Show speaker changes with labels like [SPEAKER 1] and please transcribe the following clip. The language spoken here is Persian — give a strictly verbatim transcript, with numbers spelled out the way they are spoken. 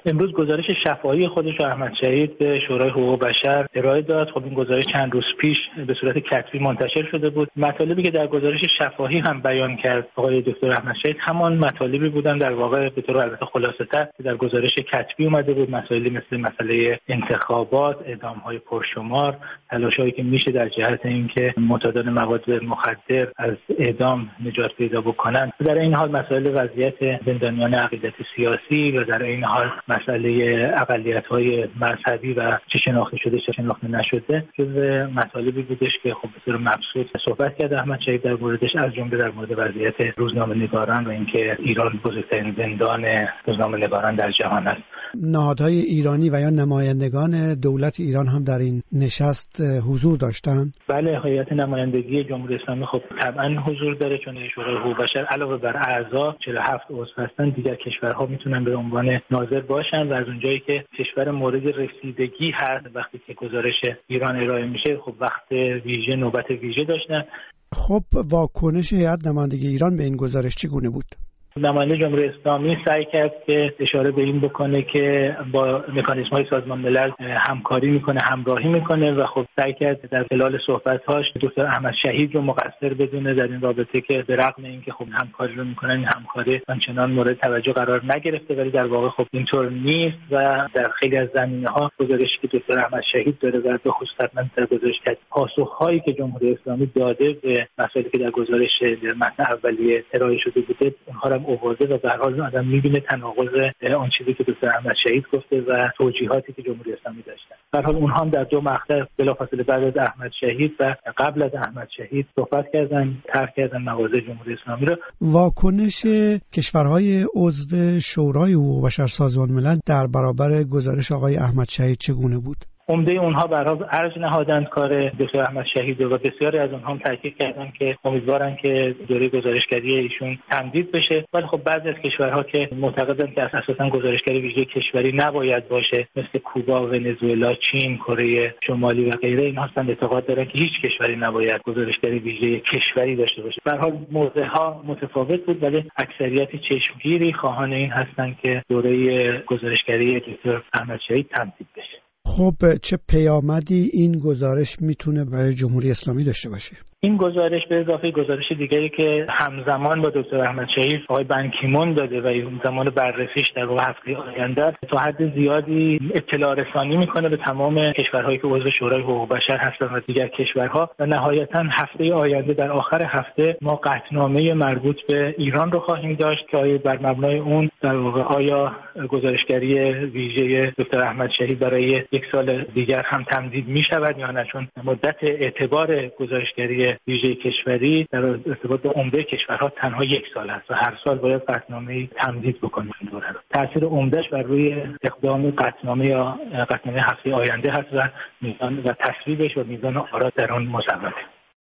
[SPEAKER 1] امروز گزارش شفاهی خودش رو احمد شهید به شورای حقوق بشر ارائه داد. خب این گزارش چند روز پیش به صورت کتبی منتشر شده بود. مطالبی که در گزارش شفاهی هم بیان کرد آقای دکتر احمد شهید همان مطالبی بودن در واقع به طور البته خلاصه‌تر که در گزارش کتبی اومده بود. مسائلی مثل مسئله انتخابات، اعدام‌های پرشمار، تلاش‌هایی که میشه در جهت اینکه معتادان مواد مخدر از اعدام نجات پیدا بکنن. در این حال مسائل وضعیت زندانیان عقیدت سیاسی و در این حال مسئله اقلیت‌های مذهبی و چه شناخته شده چه شناخته نشده جزو مطالبی بودش که خب به طور مبسوط صحبت کرد احمد شهید در موردش، از جمله در مورد وضعیت روزنامه‌نگاران و اینکه ایران بزرگترین زندان روزنامه‌نگاران در جهان است.
[SPEAKER 2] نهادهای ایرانی و یا نمایندگان دولت ایران هم در این نشست حضور داشتند؟
[SPEAKER 1] بله، هیئت نمایندگی جمهوری اسلامی خب طبعا حضور داره، چون شورای حقوق بشر علاوه بر اعضا چهل و هفت عضو هستن. دیگر کشورها میتونن به عنوان ناظر باشن و از اونجایی که کشور مورد رسیدگی هست وقتی که گزارش ایران ارائه میشه خب وقت ویژه نوبت ویژه داشتن.
[SPEAKER 2] خب واکنش هیئت نمایندگی ایران به این گزارش چگونه بود؟
[SPEAKER 1] نماینده جمهوری اسلامی سعی کرد که اشاره به این بکنه که با مکانیزم‌های سازمان ملل همکاری میکنه، همراهی میکنه و خب سعی کرد در خلال صحبت‌هاش دکتر احمد شهید رو مقصر بدونه در این رابطه که به رغم اینکه خب همکاری رو میکنن این همکاری آنچنان مورد توجه قرار نگرفته، ولی در واقع خب اینطور نیست و در خیلی از زمینه‌ها گزارشی که دکتر احمد شهید داره و به خصوص حتما در گزارش کرد پاسخ‌هایی که جمهوری اسلامی داده به مسائلی که در گزارش متن اولیه ارائه شده بوده اونها اوازه و به هر حال آدم می‌بینه تناقض آن چیزی که دکتر احمد شهید گفته و توجیهاتی که جمهوری اسلامی داشتن. به هر حال اونها هم در دو مقطع بلافاصله بعد از احمد شهید و قبل از احمد شهید صحبت کردن، طرح کردن مواضع جمهوری اسلامی رو.
[SPEAKER 2] واکنش کشورهای عضو شورای حقوق بشر سازمان ملل در برابر گزارش آقای احمد شهید چگونه بود؟
[SPEAKER 1] عمده اونها برای ارج نهادند کار دکتر احمد شهید و بسیاری از اونها هم تاکید کردن که امیدوارن که دوره گزارشگری ایشون تمدید بشه. ولی خب بعضی از کشورها که معتقدن که اساساً گزارشگری ویژه کشوری نباید باشه مثل کوبا، ونزوئلا، چین، کره شمالی و غیره، اینها هستند اعتقاد دارن که هیچ کشوری نباید گزارشگری ویژه کشوری داشته باشه. به هر حال موضع‌ها متفاوت بود ولی اکثریت چشمگیری خواهان این هستند که دوره گزارشگری دکتر احمد شهید تمدید بشه.
[SPEAKER 2] خب چه پیامدی این گزارش میتونه برای جمهوری اسلامی داشته باشه؟
[SPEAKER 1] این گزارش به اضافه گزارش دیگری که همزمان با دکتر احمد شهید آقای بن کی مون داده و این زمان بررسیش در واقع هفته آینده تا حد زیادی اطلاع رسانی میکنه به تمام کشورهایی که عضو شورای حقوق بشر هستن و دیگر کشورها و نهایتا هفته آینده در آخر هفته ما قطعنامه مربوط به ایران رو خواهیم داشت که بر مبنای اون در واقع آیا گزارشگری ویژه دکتر احمد شهید برای یک سال دیگر هم تمدید میشود یا نه، چون مدت اعتبار گزارشگری ویژه کشوری در ارتباط با عمده کشورها تنها یک سال است و هر سال باید قطعنامه تمدید بکنیم این دوره رو. تاثیر عمدهش بر روی اقدام قطعنامه یا قطعنامه هفته آینده هست و میزان و تصویبش و میزان آرا در آن مصوبه.